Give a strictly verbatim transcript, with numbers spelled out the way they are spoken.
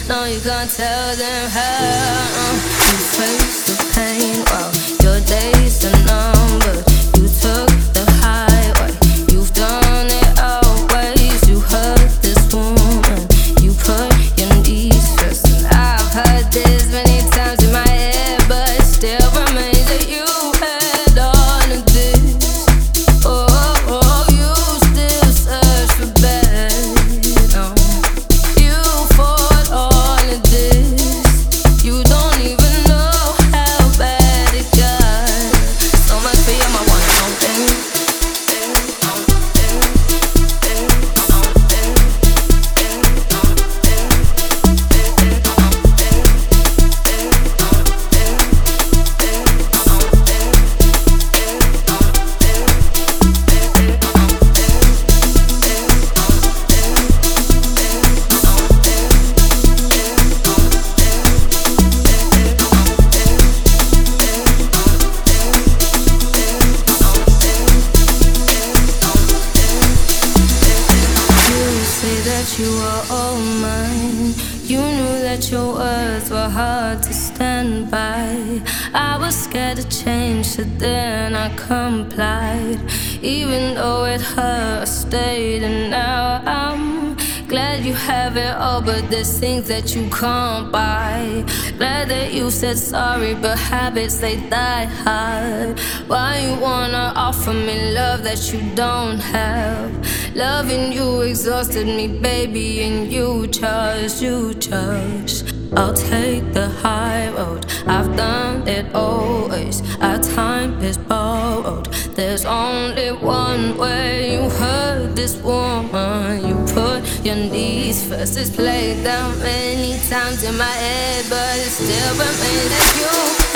No, you can't tell them how. You face the pain while your days are numbered. You took the highway, you've done it always. You hurt this woman, you put your knees first. And I've heard this many times in my head, but it still remains that you had all of this. Oh, oh, oh, you still search for better. Oh, you fought all of this. You don't even know how bad it got. So much for you, my one and only. That you were all mine. You knew that your words were hard to stand by. I was scared to change, so then I complied. Even though it hurt, I stayed, and now I'm glad you have it all, but there's things that you can't buy. Glad that you said sorry, but habits, they die hard. Why you wanna offer me love that you don't have? Loving you exhausted me, baby, and you chose, you chose. I'll take the high road, I've done it always. Our time is borrowed, there's only one way. You hurt this woman, you put your knees first. It's played down many times in my head, but it still remains that you